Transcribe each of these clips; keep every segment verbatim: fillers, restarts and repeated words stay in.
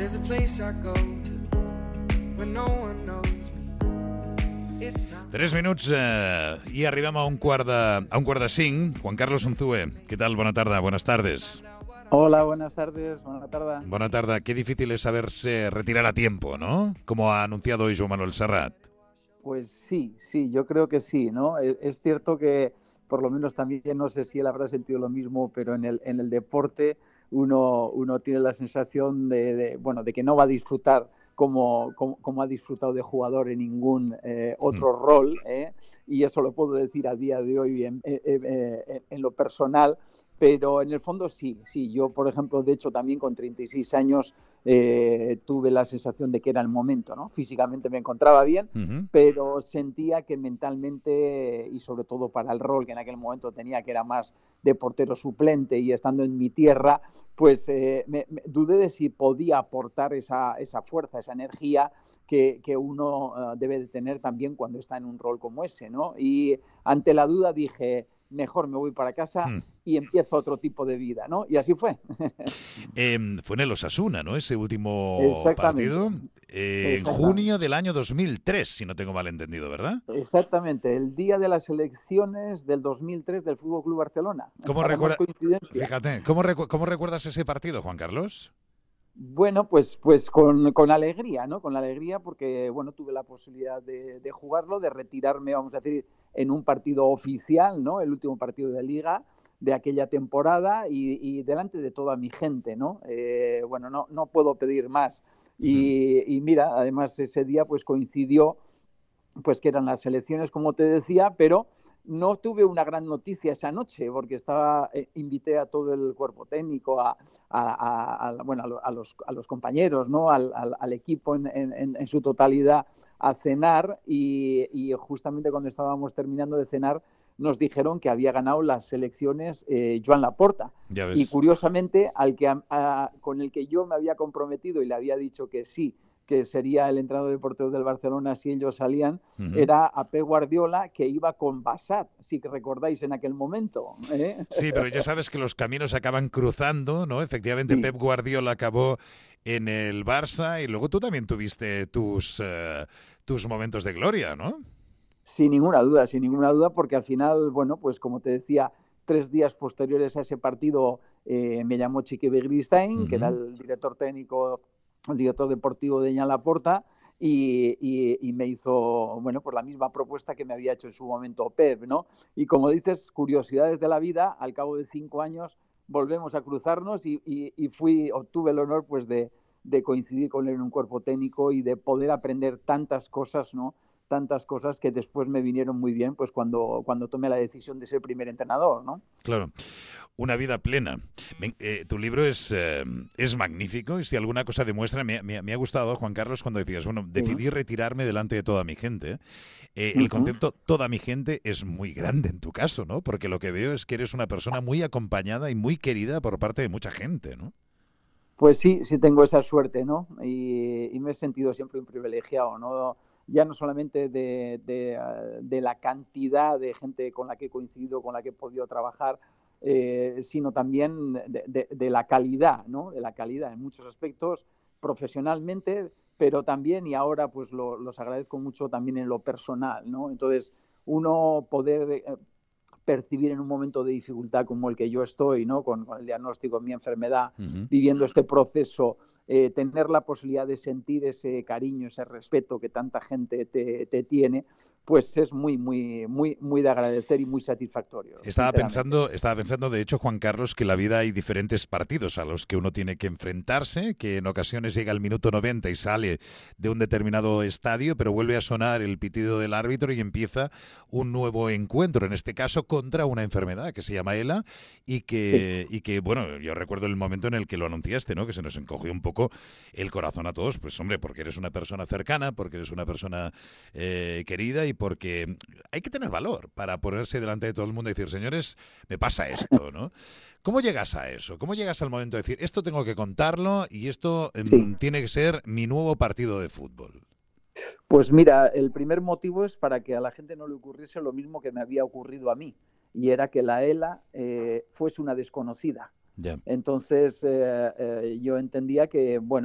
There's a place I go to when no one knows me. It's not... Tres minuts eh, i arribem a un quart de, a un quart de cinc. Juan Carlos Unzué, ¿qué tal? Buena tarde, buenas tardes. Hola, buenas tardes, buena tarde. Buena tarde. Qué difícil es saberse retirar a tiempo, ¿no? Como ha anunciado hoy Joan Manuel Serrat. Pues sí, sí, yo creo que sí, ¿no? Es, es cierto que, por lo menos también, no sé si él habrá sentido lo mismo, pero en el, en el deporte uno, uno tiene la sensación de, de, bueno, de que no va a disfrutar como, como, como ha disfrutado de jugador en ningún eh, otro mm. rol, ¿eh? Y eso lo puedo decir a día de hoy en, en, en, en lo personal. Pero en el fondo sí, sí. Yo, por ejemplo, de hecho, también con treinta y seis años eh, tuve la sensación de que era el momento, ¿no? Físicamente me encontraba bien, uh-huh. pero sentía que mentalmente, y sobre todo para el rol que en aquel momento tenía, que era más de portero suplente y estando en mi tierra, pues eh, me, me, dudé de si podía aportar esa, esa fuerza, esa energía que, que uno uh, debe de tener también cuando está en un rol como ese, ¿no? Y ante la duda dije... mejor me voy para casa mm. y empiezo otro tipo de vida, ¿no? Y así fue. eh, fue en el Osasuna, ¿no? Ese último partido. Eh, en junio del año dos mil tres, si no tengo mal entendido, ¿verdad? Exactamente, el día de las elecciones del dos mil tres del Fútbol Club Barcelona. ¿Cómo, recuerda... Fíjate, ¿cómo, recu... ¿cómo recuerdas ese partido, Juan Carlos? Bueno, pues, pues con, con alegría, ¿no? Con alegría porque, bueno, tuve la posibilidad de, de jugarlo, de retirarme, vamos a decir, en un partido oficial, ¿no? El último partido de Liga de aquella temporada y, y delante de toda mi gente, ¿no? Eh, bueno, no, no puedo pedir más. Y, y mira, además ese día pues coincidió, pues que eran las elecciones, como te decía, pero... no tuve una gran noticia esa noche porque estaba eh, invité a todo el cuerpo técnico, a, a, a, a, bueno, a, los, a los compañeros, ¿no? al, al, al equipo en, en, en su totalidad a cenar y, y justamente cuando estábamos terminando de cenar nos dijeron que había ganado las elecciones eh, Joan Laporta. Ya ves. Y curiosamente al que, a, con el que yo me había comprometido y le había dicho que sí, que sería el entrenador de porteros del Barcelona si ellos salían, uh-huh. era a Pep Guardiola, que iba con Bassat, si que recordáis en aquel momento. ¿eh? Sí, pero ya sabes que los caminos acaban cruzando, ¿no? Efectivamente, sí. Pep Guardiola acabó en el Barça y luego tú también tuviste tus, uh, tus momentos de gloria, ¿no? Sin ninguna duda, sin ninguna duda, porque al final, bueno, pues como te decía, tres días posteriores a ese partido eh, me llamó Chiqui Begiristain, uh-huh. que era el director técnico, el director deportivo de Joan Laporta, y, y, y me hizo, bueno, pues la misma propuesta que me había hecho en su momento Pep, ¿no? Y como dices, curiosidades de la vida, al cabo de cinco años volvemos a cruzarnos y, y, y fui, obtuve el honor, pues, de, de coincidir con él en un cuerpo técnico y de poder aprender tantas cosas, ¿no? tantas cosas que después me vinieron muy bien pues cuando, cuando tomé la decisión de ser primer entrenador, ¿no? Claro. Una vida plena. Eh, tu libro es, eh, es magnífico y si alguna cosa demuestra, me, me, me ha gustado, Juan Carlos, cuando decías, bueno, decidí uh-huh. retirarme delante de toda mi gente. Eh, el uh-huh. concepto toda mi gente es muy grande en tu caso, ¿no? Porque lo que veo es que eres una persona muy acompañada y muy querida por parte de mucha gente, ¿no? Pues sí, sí tengo esa suerte, ¿no? Y, y me he sentido siempre un privilegiado, ¿no? Ya no solamente de, de, de la cantidad de gente con la que he coincidido, con la que he podido trabajar, eh, sino también de, de, de la calidad, ¿no? De la calidad en muchos aspectos, profesionalmente, pero también, y ahora pues lo, los agradezco mucho también en lo personal, ¿no? Entonces, uno poder eh, percibir en un momento de dificultad como el que yo estoy, ¿no? Con, con el diagnóstico de mi enfermedad, uh-huh. viviendo este proceso, Eh, tener la posibilidad de sentir ese cariño, ese respeto que tanta gente te, te tiene, pues es muy, muy, muy, muy de agradecer y muy satisfactorio. Estaba pensando, estaba pensando, de hecho, Juan Carlos, que en la vida hay diferentes partidos a los que uno tiene que enfrentarse, que en ocasiones llega al minuto noventa y sale de un determinado estadio, pero vuelve a sonar el pitido del árbitro y empieza un nuevo encuentro, en este caso contra una enfermedad que se llama ELA y que, sí. y que, bueno, yo recuerdo el momento en el que lo anunciaste, ¿no? Que se nos encogió un poco el corazón a todos, pues hombre, porque eres una persona cercana, porque eres una persona eh, querida y porque hay que tener valor para ponerse delante de todo el mundo y decir, señores, me pasa esto, ¿no? ¿Cómo llegas a eso? ¿Cómo llegas al momento de decir, esto tengo que contarlo y esto eh, sí. tiene que ser mi nuevo partido de fútbol? Pues mira, el primer motivo es para que a la gente no le ocurriese lo mismo que me había ocurrido a mí, y era que la ELA eh, fuese una desconocida. Yeah. Entonces eh, eh, yo entendía que, bueno,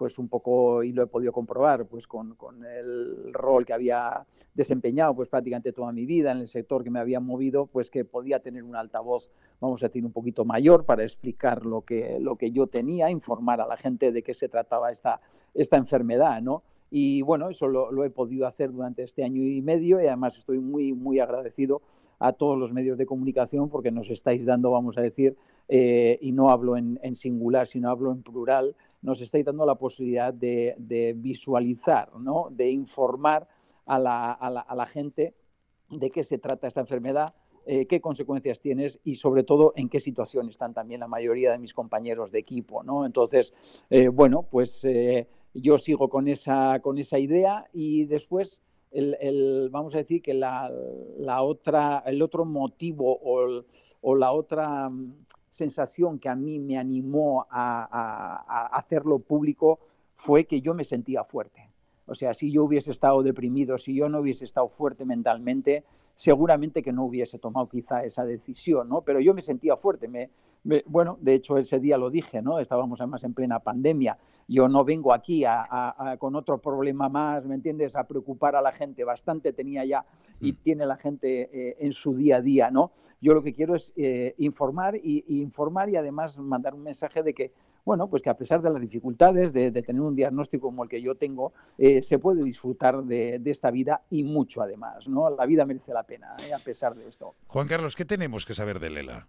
pues un poco, y lo he podido comprobar, pues con, con el rol que había desempeñado pues prácticamente toda mi vida en el sector que me había movido, pues que podía tener un altavoz, vamos a decir, un poquito mayor para explicar lo que, lo que yo tenía, informar a la gente de qué se trataba esta, esta enfermedad, ¿no? Y bueno, eso lo, lo he podido hacer durante este año y medio y además estoy muy, muy agradecido a todos los medios de comunicación porque nos estáis dando, vamos a decir, eh, y no hablo en, en singular, sino hablo en plural, nos estáis dando la posibilidad de, de visualizar, ¿no? De informar a la, a, la, a la gente de qué se trata esta enfermedad, eh, qué consecuencias tienes y sobre todo en qué situación están también la mayoría de mis compañeros de equipo, ¿no? Entonces, eh, bueno, pues eh, yo sigo con esa, con esa idea y después el, el, vamos a decir que la, la otra, el otro motivo o, el, o la otra sensación que a mí me animó a, a, a hacerlo público fue que yo me sentía fuerte. O sea, si yo hubiese estado deprimido, si yo no hubiese estado fuerte mentalmente, seguramente que no hubiese tomado quizá esa decisión, ¿no? Pero yo me sentía fuerte. Me, me, bueno, de hecho ese día lo dije, ¿no? Estábamos además en plena pandemia. Yo no vengo aquí a, a, a, con otro problema más, ¿me entiendes? A preocupar a la gente. Bastante tenía ya y tiene la gente eh, en su día a día, ¿no? Yo lo que quiero es eh, informar y, y informar y además mandar un mensaje de que, bueno, pues que a pesar de las dificultades de, de tener un diagnóstico como el que yo tengo, eh, se puede disfrutar de, de esta vida y mucho además, ¿no? La vida merece la pena, ¿eh? A pesar de esto. Juan Carlos, ¿qué tenemos que saber del ELA?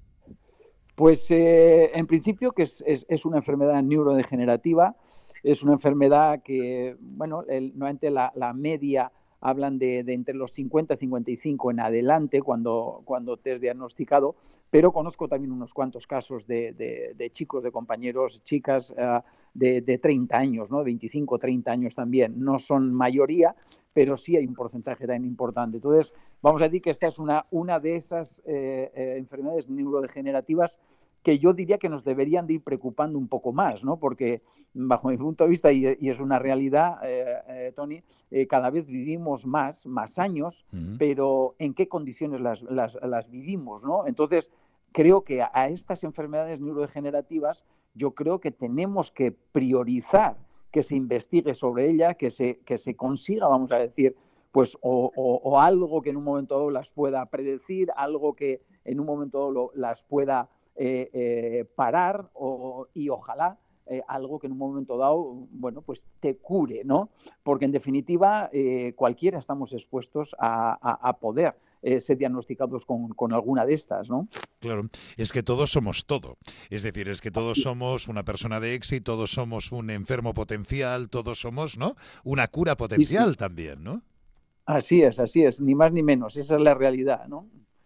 Pues eh, en principio que es, es, es una enfermedad neurodegenerativa, es una enfermedad que, bueno, el, normalmente la, la media hablan de, de entre los cincuenta y cincuenta y cinco en adelante cuando, cuando te es diagnosticado, pero conozco también unos cuantos casos de, de, de chicos, de compañeros, chicas uh, de, de treinta años, ¿no? veinticinco, treinta años también. No son mayoría, pero sí hay un porcentaje tan importante. Entonces, vamos a decir que esta es una, una de esas eh, eh, enfermedades neurodegenerativas que yo diría que nos deberían de ir preocupando un poco más, ¿no? Porque bajo mi punto de vista, y, y es una realidad, eh, eh, Tony, eh, cada vez vivimos más, más años, uh-huh. pero ¿en qué condiciones las, las, las vivimos, ¿no? Entonces, creo que a, a estas enfermedades neurodegenerativas yo creo que tenemos que priorizar que se investigue sobre ella, que se, que se consiga, vamos a decir, pues o, o, o algo que en un momento dado las pueda predecir, algo que en un momento dado lo, las pueda Eh, eh, parar o, y ojalá eh, algo que en un momento dado, bueno, pues te cure, ¿no? Porque en definitiva eh, cualquiera estamos expuestos a, a, a poder eh, ser diagnosticados con, con alguna de estas, ¿no? Claro, es que todos somos todo. Es decir, es que todos somos una persona de éxito, todos somos un enfermo potencial, todos somos, ¿no? Una cura potencial sí, sí. también, ¿no? Así es, así es, ni más ni menos, esa es la realidad, ¿no?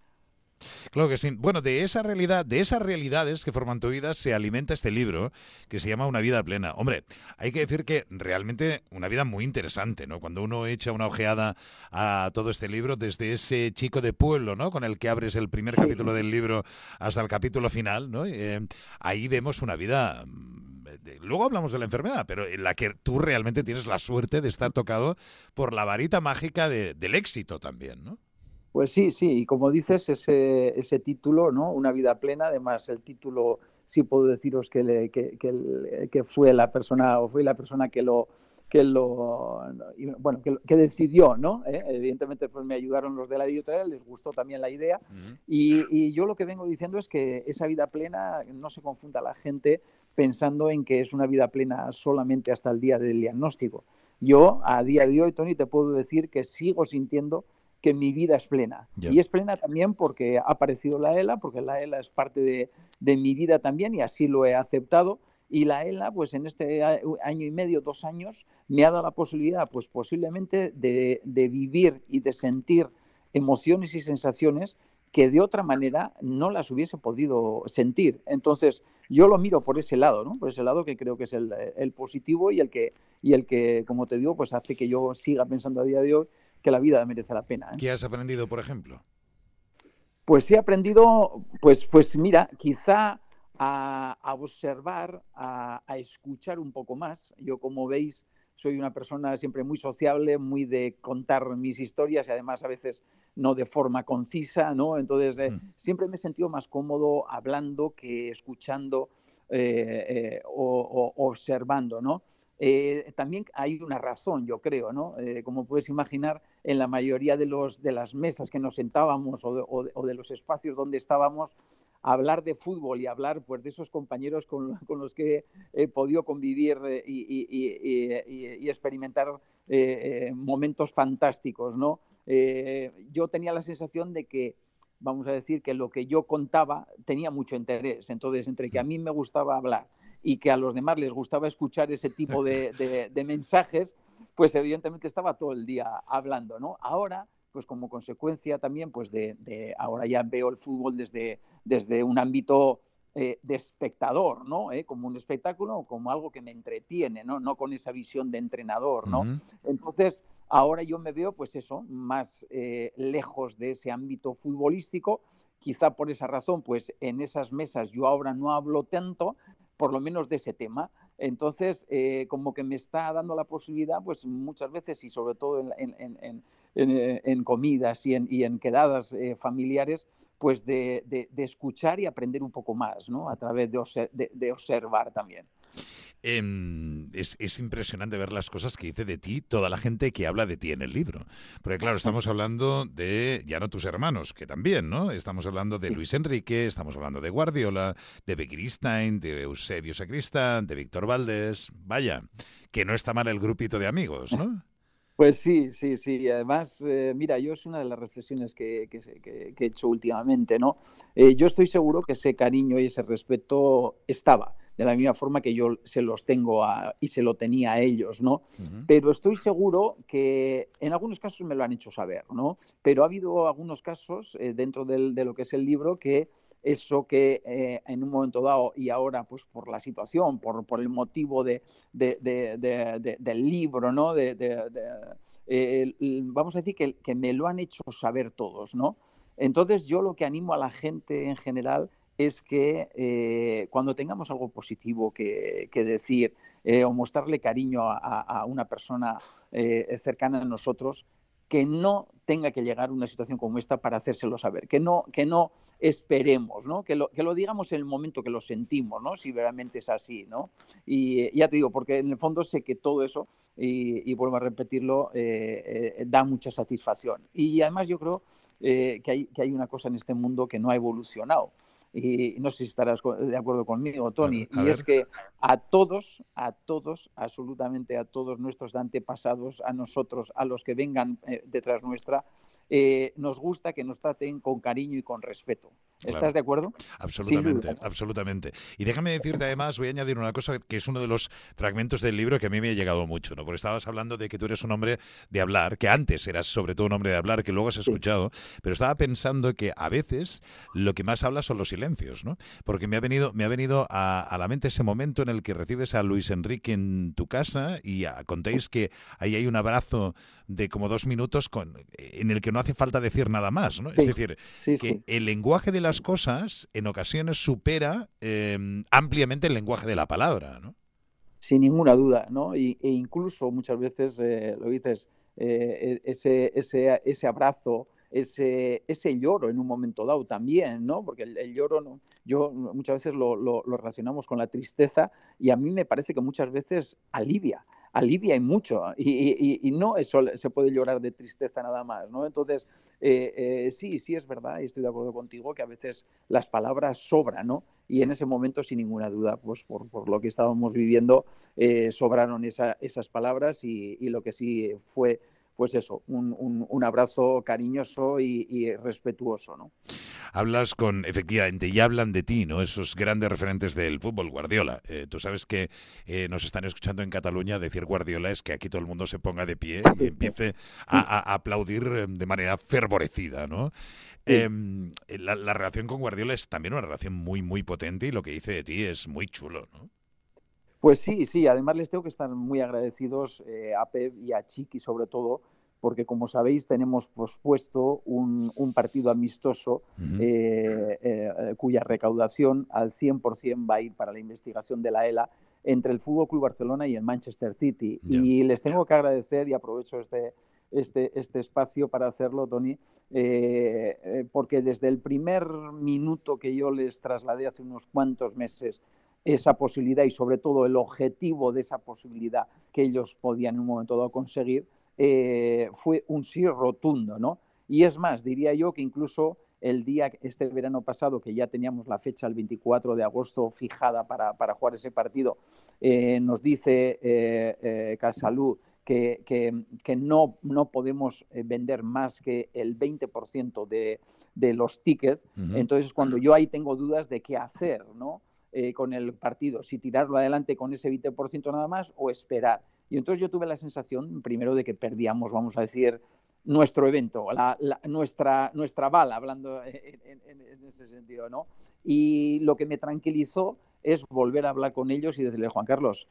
Claro que sí. Bueno, de esa realidad, de esas realidades que forman tu vida se alimenta este libro que se llama Una vida plena. Hombre, hay que decir que realmente una vida muy interesante, ¿no? Cuando uno echa una ojeada a todo este libro, desde ese chico de pueblo, ¿no? Con el que abres el primer sí. capítulo del libro hasta el capítulo final, ¿no? Eh, ahí vemos una vida... Luego hablamos de la enfermedad, pero en la que tú realmente tienes la suerte de estar tocado por la varita mágica de, del éxito también, ¿no? Pues sí, sí, y como dices, ese, ese título, ¿no? Una vida plena, además el título sí puedo deciros que, le, que, que, que fue la persona, o fue la persona que lo, que lo bueno, que, que decidió, ¿no? ¿Eh? Evidentemente pues me ayudaron los de la editorial, les gustó también la idea, uh-huh. y, y yo lo que vengo diciendo es que esa vida plena no se confunda la gente pensando en que es una vida plena solamente hasta el día del diagnóstico. Yo, a día de hoy, Tony, te puedo decir que sigo sintiendo que mi vida es plena. Yeah. Y es plena también porque ha aparecido la ELA, porque la ELA es parte de, de mi vida también y así lo he aceptado. Y la ELA, pues en este año y medio, dos años, me ha dado la posibilidad, pues posiblemente, de, de vivir y de sentir emociones y sensaciones que de otra manera no las hubiese podido sentir. Entonces, yo lo miro por ese lado, ¿no? Por ese lado que creo que es el, el positivo y el que, y el que, como te digo, pues hace que yo siga pensando a día de hoy que la vida merece la pena, ¿eh? ¿Qué has aprendido, por ejemplo? Pues he aprendido, pues, pues mira, quizá a, a observar, a, a escuchar un poco más. Yo, como veis, soy una persona siempre muy sociable, muy de contar mis historias y además a veces no de forma concisa, ¿no? Entonces, eh, mm. siempre me he sentido más cómodo hablando que escuchando eh, eh, o, o observando, ¿no? Eh, también hay una razón, yo creo, ¿no? Eh, como puedes imaginar, en la mayoría de, los, de las mesas que nos sentábamos o de, o, de, o de los espacios donde estábamos, hablar de fútbol y hablar pues, de esos compañeros con, con los que he podido convivir eh, y, y, y, y, y experimentar eh, eh, momentos fantásticos, ¿no? Eh, yo tenía la sensación de que, vamos a decir, que lo que yo contaba tenía mucho interés. Entonces, entre que a mí me gustaba hablar y que a los demás les gustaba escuchar ese tipo de, de, de mensajes, pues evidentemente estaba todo el día hablando, ¿no? Ahora, pues como consecuencia también, pues de, de ahora ya veo el fútbol desde, desde un ámbito eh, de espectador, ¿no? ¿Eh? Como un espectáculo, como algo que me entretiene, ¿no? No con esa visión de entrenador, ¿no? Uh-huh. Entonces, ahora yo me veo, pues eso, más eh, lejos de ese ámbito futbolístico. Quizá por esa razón, pues en esas mesas yo ahora no hablo tanto, por lo menos de ese tema. Entonces, eh, como que me está dando la posibilidad, pues muchas veces, y sobre todo en, en, en, en, en comidas y en, y en quedadas eh, familiares, pues de, de, de escuchar y aprender un poco más, ¿no? A través de, obser de, de observar también. Eh, es, es impresionante ver las cosas que dice de ti toda la gente que habla de ti en el libro. Porque claro, estamos hablando de, ya no tus hermanos, que también, ¿no? Estamos hablando de Luis Enrique, estamos hablando de Guardiola, de Begiristain, de Eusebio Sacristán, de Víctor Valdés. Vaya, que no está mal el grupito de amigos, ¿no? Pues sí, sí, sí. Además, eh, mira, yo es una de las reflexiones que, que, que, que he hecho últimamente, ¿no? Eh, yo estoy seguro que ese cariño y ese respeto estaba, de la misma forma que yo se los tengo a, y se lo tenía a ellos, ¿no? Uh-huh. Pero estoy seguro que en algunos casos me lo han hecho saber, ¿no? Pero ha habido algunos casos eh, dentro del, de lo que es el libro que eso que eh, en un momento dado y ahora pues por la situación, por, por el motivo de, de, de, de, de, del libro, ¿no? De, de, de, eh, vamos a decir que, que me lo han hecho saber todos, ¿no? Entonces yo lo que animo a la gente en general es que eh, cuando tengamos algo positivo que, que decir eh, o mostrarle cariño a, a una persona eh, cercana a nosotros, que no tenga que llegar a una situación como esta para hacérselo saber, que no, que no esperemos, ¿no? Que, lo, que lo digamos en el momento que lo sentimos, ¿no? Si realmente es así, ¿no? Y ya te digo, porque en el fondo sé que todo eso, y, y vuelvo a repetirlo, eh, eh, da mucha satisfacción. Y además yo creo eh, que, hay, que hay una cosa en este mundo que no ha evolucionado. Y no sé si estarás de acuerdo conmigo, Tony, a, a y ver. es que a todos, a todos, absolutamente a todos nuestros antepasados, a nosotros, a los que vengan eh, detrás nuestra, eh, nos gusta que nos traten con cariño y con respeto. ¿Estás Claro. de acuerdo? Absolutamente, duda, ¿no? Absolutamente. Y déjame decirte además, voy a añadir una cosa que es uno de los fragmentos del libro que a mí me ha llegado mucho, ¿no? Porque estabas hablando de que tú eres un hombre de hablar, que antes eras sobre todo un hombre de hablar, que luego has escuchado, sí. Pero estaba pensando que a veces lo que más habla son los silencios, ¿no? Porque me ha venido, me ha venido a, a la mente ese momento en el que recibes a Luis Enrique en tu casa y a, contéis que ahí hay un abrazo de como dos minutos con, en el que no hace falta decir nada más, ¿no? Sí. Es decir, sí, que sí. el lenguaje de las cosas en ocasiones supera eh, ampliamente el lenguaje de la palabra, ¿no? Sin ninguna duda, ¿no? Y, e incluso muchas veces eh, lo dices, eh, ese, ese, ese abrazo, ese, ese lloro en un momento dado también, ¿no? Porque el, el lloro, no, yo muchas veces lo, lo, lo relacionamos con la tristeza y a mí me parece que muchas veces alivia. alivia y mucho, y, y, y no eso se puede llorar de tristeza nada más, ¿no? Entonces, eh, eh, sí, sí es verdad, y estoy de acuerdo contigo, que a veces las palabras sobran, ¿no? Y en ese momento, sin ninguna duda, pues por, por lo que estábamos viviendo, eh, sobraron esa, esas palabras y, y lo que sí fue, pues eso, un, un, un abrazo cariñoso y, y respetuoso, ¿no? Hablas con, efectivamente, y hablan de ti, ¿no? Esos grandes referentes del fútbol, Guardiola. Eh, tú sabes que eh, nos están escuchando en Cataluña, decir Guardiola es que aquí todo el mundo se ponga de pie y empiece a, a, a aplaudir de manera fervorecida, ¿no? Sí. Eh, la, la relación con Guardiola es también una relación muy, muy potente y lo que dice de ti es muy chulo, ¿no? Pues sí, sí, además les tengo que estar muy agradecidos eh, a Pep y a Chiqui sobre todo, porque como sabéis tenemos pospuesto un, un partido amistoso uh-huh. eh, eh, cuya recaudación al cien por ciento va a ir para la investigación de la ELA entre el F C Barcelona y el Manchester City. Yeah. Y les tengo que agradecer, y aprovecho este, este, este espacio para hacerlo, Tony, eh, eh, porque desde el primer minuto que yo les trasladé hace unos cuantos meses esa posibilidad y sobre todo el objetivo de esa posibilidad que ellos podían en un momento dado conseguir, eh, fue un sí rotundo, ¿no? Y es más, diría yo que incluso el día, este verano pasado, que ya teníamos la fecha, el veinticuatro de agosto, fijada para, para jugar ese partido, eh, nos dice eh, eh, Casalú que, que, que no, no podemos vender más que el veinte por ciento de, de los tickets. Uh-huh. Entonces, cuando yo ahí tengo dudas de qué hacer, ¿no? Eh, con el partido, si tirarlo adelante con ese veinte por ciento nada más o esperar. Y entonces yo tuve la sensación, primero, de que perdíamos, vamos a decir, nuestro evento, la, la, nuestra, nuestra bala, hablando en, en, en ese sentido, ¿no? Y lo que me tranquilizó es volver a hablar con ellos y decirles, Juan Carlos,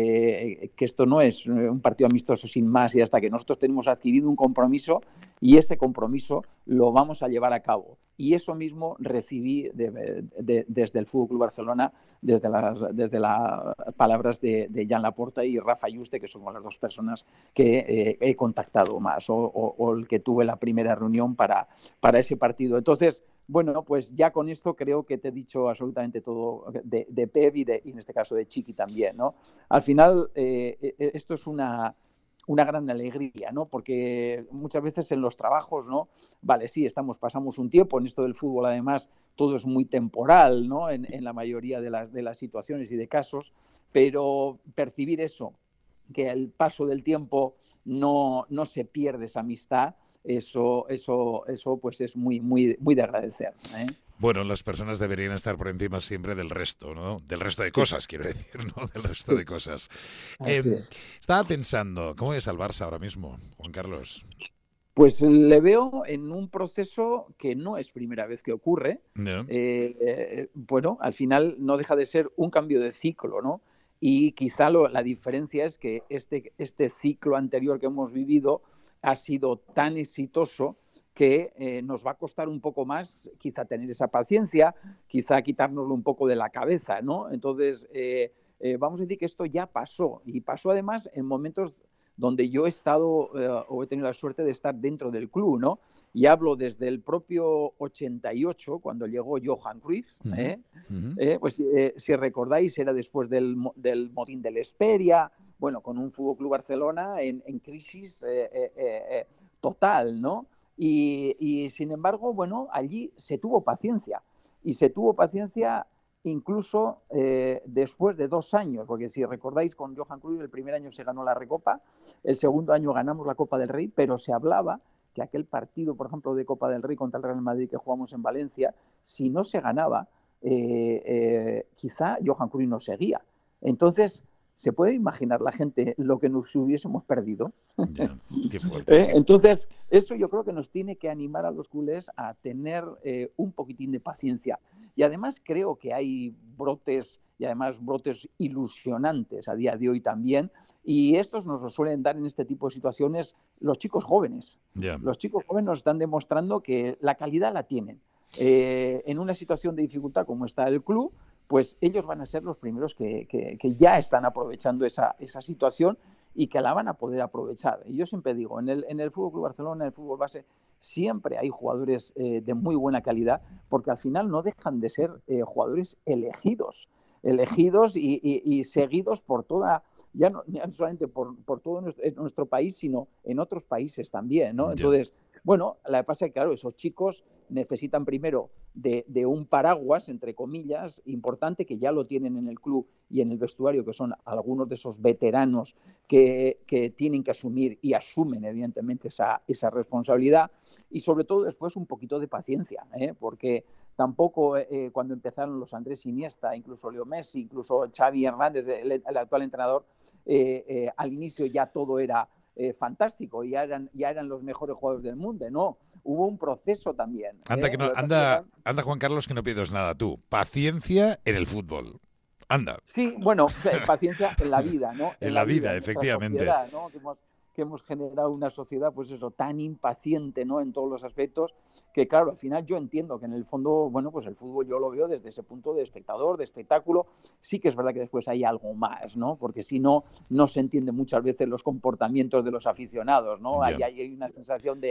eh, que esto no es un partido amistoso sin más y hasta que nosotros tenemos adquirido un compromiso y ese compromiso lo vamos a llevar a cabo. Y eso mismo recibí de, de, de, desde el Fútbol Club Barcelona, desde las, desde las palabras de, de Jan Laporta y Rafa Yuste, que son las dos personas que eh, he contactado más o, o, o el que tuve la primera reunión para, para ese partido. Entonces, bueno, pues ya con esto creo que te he dicho absolutamente todo de, de Pep y, de, y en este caso de Chiqui también, ¿no? Al final, eh, esto es una... una gran alegría, ¿no? Porque muchas veces en los trabajos, ¿no? Vale, sí, estamos, pasamos un tiempo, en esto del fútbol además todo es muy temporal, ¿no? En, en la mayoría de las, de las situaciones y de casos, pero percibir eso, que al paso del tiempo no, no se pierde esa amistad, eso, eso, eso pues es muy, muy, muy de agradecer, ¿eh? Bueno, las personas deberían estar por encima siempre del resto, ¿no? Del resto de cosas, quiero decir, ¿no? Del resto de cosas. Eh, estaba pensando, ¿cómo es al Barça ahora mismo, Juan Carlos? Pues le veo en un proceso que no es primera vez que ocurre. No. Eh, eh, bueno, al final no deja de ser un cambio de ciclo, ¿no? Y quizá lo, la diferencia es que este, este ciclo anterior que hemos vivido ha sido tan exitoso que eh, nos va a costar un poco más quizá tener esa paciencia, quizá quitárnoslo un poco de la cabeza, ¿no? Entonces, eh, eh, vamos a decir que esto ya pasó, y pasó además en momentos donde yo he estado eh, o he tenido la suerte de estar dentro del club, ¿no? Y hablo desde el propio ochenta y ocho, cuando llegó Johan Cruyff, ¿eh? Uh-huh. Eh, pues eh, si recordáis, era después del, del motín del Esperia, bueno, con un Fútbol Club Barcelona en, en crisis eh, eh, eh, total, ¿no? Y, y, sin embargo, bueno, allí se tuvo paciencia. Y se tuvo paciencia incluso eh, después de dos años. Porque si recordáis, con Johan Cruyff el primer año se ganó la Recopa, el segundo año ganamos la Copa del Rey, pero se hablaba que aquel partido, por ejemplo, de Copa del Rey contra el Real Madrid que jugamos en Valencia, si no se ganaba, eh, eh, quizá Johan Cruyff no seguía. Entonces, ¿se puede imaginar la gente lo que nos hubiésemos perdido? Yeah, qué fuerte. ¿Eh? Entonces, eso yo creo que nos tiene que animar a los culés a tener eh, un poquitín de paciencia. Y además creo que hay brotes, y además brotes ilusionantes a día de hoy también, y estos nos lo suelen dar en este tipo de situaciones los chicos jóvenes. Yeah. Los chicos jóvenes nos están demostrando que la calidad la tienen. Eh, en una situación de dificultad como está el club, pues ellos van a ser los primeros que, que, que ya están aprovechando esa, esa situación y que la van a poder aprovechar. Y yo siempre digo, en el, en el Fútbol Club Barcelona, en el fútbol base, siempre hay jugadores eh, de muy buena calidad, porque al final no dejan de ser eh, jugadores elegidos, elegidos y, y, y seguidos por toda, ya no, ya no solamente por, por todo nuestro, nuestro país, sino en otros países también, ¿no? Entonces, bueno, la pasa es que, claro, esos chicos necesitan primero de, de un paraguas, entre comillas, importante, que ya lo tienen en el club y en el vestuario, que son algunos de esos veteranos que, que tienen que asumir y asumen, evidentemente, esa, esa responsabilidad, y sobre todo después un poquito de paciencia, ¿eh? Porque tampoco eh, cuando empezaron los Andrés Iniesta, incluso Leo Messi, incluso Xavi Hernández, el, el actual entrenador, eh, eh, al inicio ya todo era eh, fantástico, ya eran, ya eran los mejores jugadores del mundo, ¿no? Hubo un proceso también. Anda, ¿eh? que no, anda, anda, Juan Carlos, que no pides nada tú. Paciencia en el fútbol. Anda. Sí, bueno, paciencia en la vida, ¿no? En, en la, la vida, vida en efectivamente. Sociedad, ¿no? Que hemos, que hemos generado una sociedad, pues eso, tan impaciente, ¿no? En todos los aspectos, que claro, al final yo entiendo que en el fondo, bueno, pues el fútbol yo lo veo desde ese punto de espectador, de espectáculo. Sí que es verdad que después hay algo más, ¿no? Porque si no, no se entiende muchas veces los comportamientos de los aficionados, ¿no? Ahí hay una sensación de,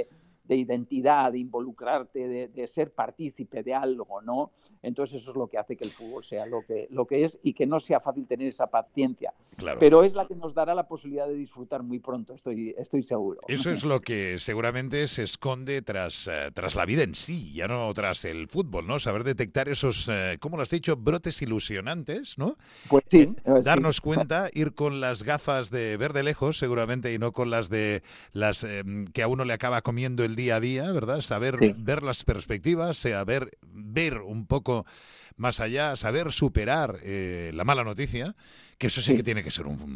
de identidad, de involucrarte, de, de ser partícipe de algo, ¿no? Entonces eso es lo que hace que el fútbol sea lo que, lo que es y que no sea fácil tener esa paciencia. Claro. Pero es la que nos dará la posibilidad de disfrutar muy pronto, estoy, estoy seguro. Eso es lo que seguramente se esconde tras, eh, tras la vida en sí, ya no tras el fútbol, ¿no? Saber detectar esos, eh, ¿cómo lo has dicho?, brotes ilusionantes, ¿no? Pues sí. Eh, eh, darnos sí. cuenta, ir con las gafas de ver de lejos, seguramente, y no con las de las eh, que a uno le acaba comiendo el día a día, ¿verdad? Saber Sí. ver las perspectivas, saber ver un poco más allá, saber superar eh, la mala noticia, que eso sí, Sí. que tiene que ser un,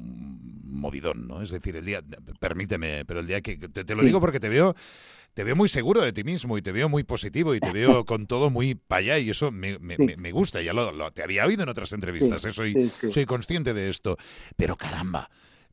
un movidón, ¿no? Es decir, el día, permíteme, pero el día que, te, te lo Sí. digo porque te veo, te veo muy seguro de ti mismo y te veo muy positivo y te veo con todo muy para allá y eso me, me, Sí. me gusta, ya lo, lo te había oído en otras entrevistas, Sí, ¿eh? soy, sí, sí. soy consciente de esto, pero caramba,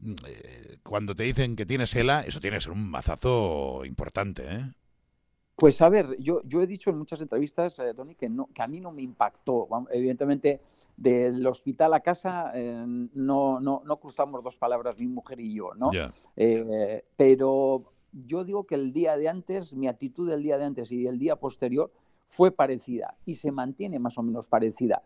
eh, cuando te dicen que tienes ELA, eso tiene que ser un mazazo importante, ¿eh? Pues a ver, yo, yo he dicho en muchas entrevistas, eh, Tony, que, no, que a mí no me impactó. Vamos, evidentemente, del hospital a casa eh, no, no, no cruzamos dos palabras mi mujer y yo, ¿no? Ya. Eh, pero yo digo que el día de antes, mi actitud del día de antes y el día posterior fue parecida y se mantiene más o menos parecida.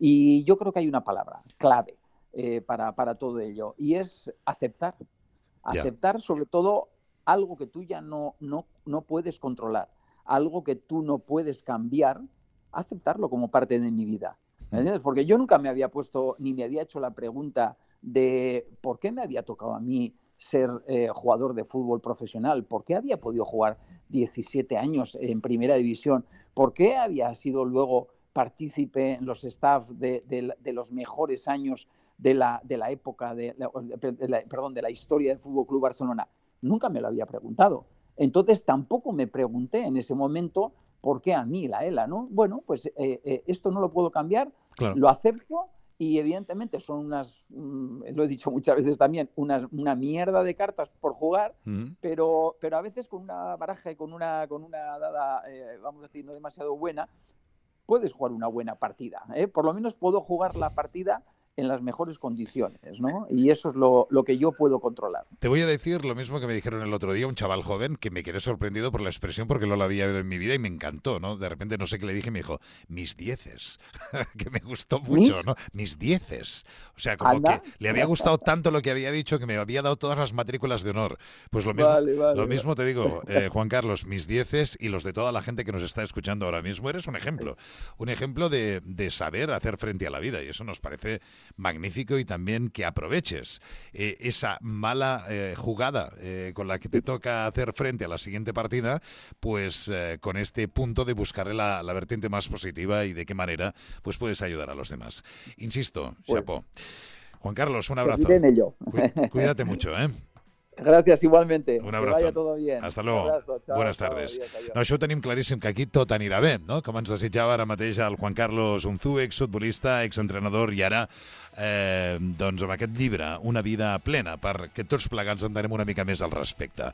Y yo creo que hay una palabra clave eh, para, para todo ello y es aceptar. Ya. Aceptar sobre todo algo que tú ya no, no, no puedes controlar, algo que tú no puedes cambiar, aceptarlo como parte de mi vida. ¿Me entiendes? Porque yo nunca me había puesto, ni me había hecho la pregunta de por qué me había tocado a mí ser eh, jugador de fútbol profesional, por qué había podido jugar diecisiete años en primera división, por qué había sido luego partícipe en los staffs de, de, de los mejores años de la, de la época, de, de la, perdón, de la historia del Fútbol Club Barcelona. Nunca me lo había preguntado. Entonces tampoco me pregunté en ese momento por qué a mí la ELA, ¿no? Bueno, pues eh, eh, esto no lo puedo cambiar, Claro. lo acepto y evidentemente son unas, mmm, lo he dicho muchas veces también, una, una mierda de cartas por jugar, uh-huh. pero, pero a veces con una baraja y con una, con una dada, eh, vamos a decir, no demasiado buena, puedes jugar una buena partida, ¿eh? Por lo menos puedo jugar la partida en las mejores condiciones, ¿no? Y eso es lo, lo que yo puedo controlar. Te voy a decir lo mismo que me dijeron el otro día un chaval joven que me quedé sorprendido por la expresión porque no lo había oído en mi vida y me encantó, ¿no? De repente no sé qué le dije y me dijo, mis dieces, que me gustó mucho, ¿Mis? ¿no? Mis dieces. O sea, como ¿Anda? que le había gustado tanto lo que había dicho que me había dado todas las matrículas de honor. Pues lo mismo, vale, vale, lo mismo te digo, eh, Juan Carlos, mis dieces y los de toda la gente que nos está escuchando ahora mismo, eres un ejemplo, un ejemplo de, de saber hacer frente a la vida y eso nos parece magnífico y también que aproveches eh, esa mala eh, jugada eh, con la que te toca hacer frente a la siguiente partida, pues eh, con este punto de buscar la, la vertiente más positiva y de qué manera pues puedes ayudar a los demás. Insisto, pues, chapo. Juan Carlos, un abrazo. En ello. Cu- cuídate mucho, ¿eh? Gràcies, igualmente. Un abrazo. Que vaya todo bien. Hasta luego. Abrazo, chao, Buenas chao, tardes. adiós, adiós. No, això ho tenim claríssim, que aquí tot anirà bé, no? Com ens desitjava ara mateix el Juan Carlos Unzú, exfutbolista, exentrenador, i ara, eh, doncs, amb aquest llibre, Una vida plena, perquè tots plegats en tenim una mica més al respecte.